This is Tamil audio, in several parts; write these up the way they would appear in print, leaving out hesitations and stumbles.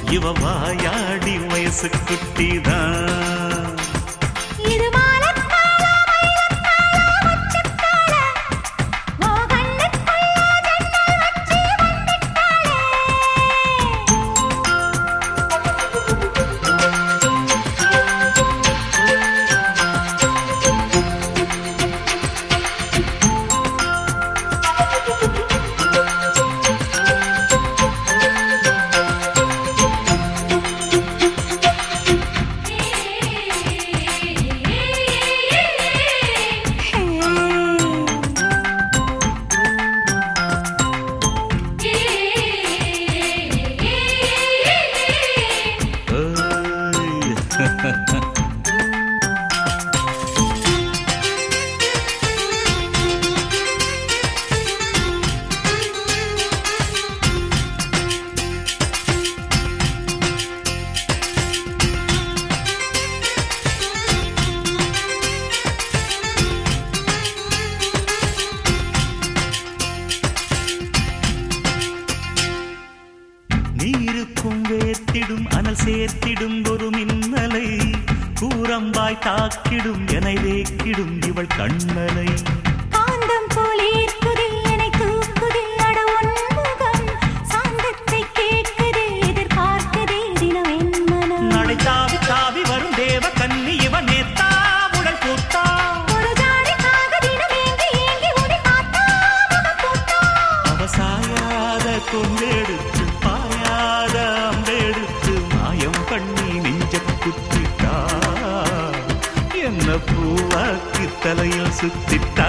இவ வாயாடி வயசு குட்டிதான். நீருக்கும் வேர்த்திடும் அனல் சேர்த்திடும் ஒரு மின்னலை கூரம்பாய் தாக்கிடும் என வேக்கிடும் இவள் கண்ணலை. காந்தம் போல் ஈர்க்குது என்னை தூக்குது அட உன்முகம் சாந்தத்தை கேட்குது எதிர்பார்க்குதே தினம் என் மனம். நடை தாவி தாவி வரும் தேவ கன்னி இவன் நேத்தா உடல் பூத்தா ஒரு ஜாடிக்காக தினம் ஏங்கி ஏங்கி உன்னை பார்த்தா முகம் பூத்தா. அவ சாயாத கொண்டெடுத்து பாயாத அம்பெடுத்து மாயம் பண்ணி நெஞ்ச குத்திட்டா என்ன பூவாக்கி தலையில் சுத்திட்டா.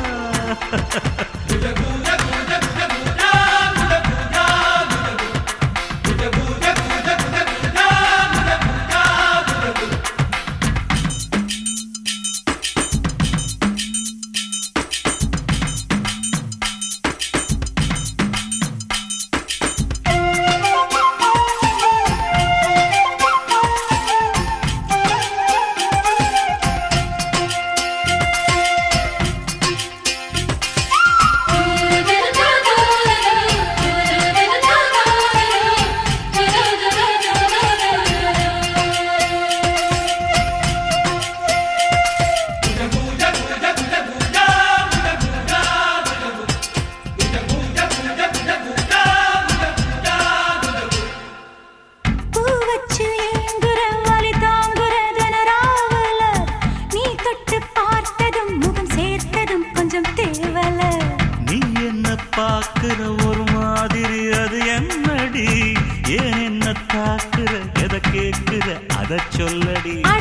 பாக்குற ஒரு மாதிரி அது என்னடி ஏன் என்ன தாக்குற எதை கேட்குற அத சொல்லடி.